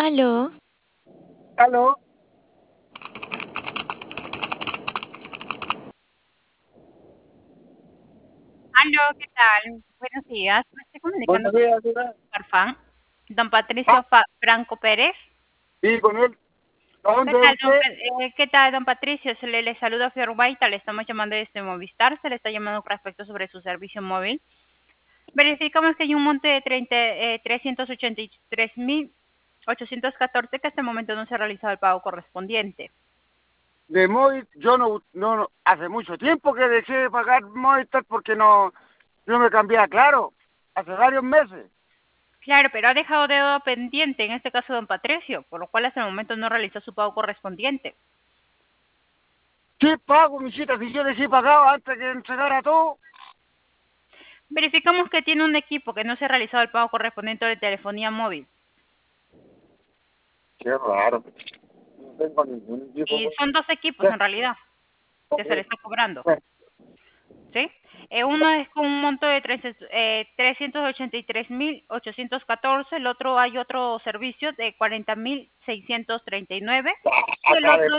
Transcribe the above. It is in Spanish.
Aló, Aló, Aló, ¿qué tal? Buenos días. Me estoy comunicando buenos días, señora. con Farfán. Don Ah, Patricio Franco Pérez. sí, con él. ¿A ¿Qué dónde es tal, usted? ¿qué tal, don Patricio? Le saluda Fior Baita, le estamos llamando desde Movistar, se le está llamando con respecto sobre su servicio móvil. Verificamos que hay un monte de 383.814 que hasta el momento no se ha realizado el pago correspondiente. De móvil, yo hace mucho tiempo que dejé de pagar Movistar porque no me cambié a Claro, hace varios meses. Claro, pero ha dejado deuda pendiente, en este caso don Patricio, por lo cual hasta el momento no realizó su pago correspondiente. ¿Qué pago, mijita? Si yo dejé pagado antes que entregara todo. Verificamos que tiene un equipo que no se ha realizado el pago correspondiente de telefonía móvil. Qué raro. No tengo ningún equipo, Y pues. son dos equipos Ya, en realidad que ok. se le está cobrando. Bueno, ¿Sí? Uno es con un monto de 383.814, el otro hay otro servicio de 40.639 y el acá otro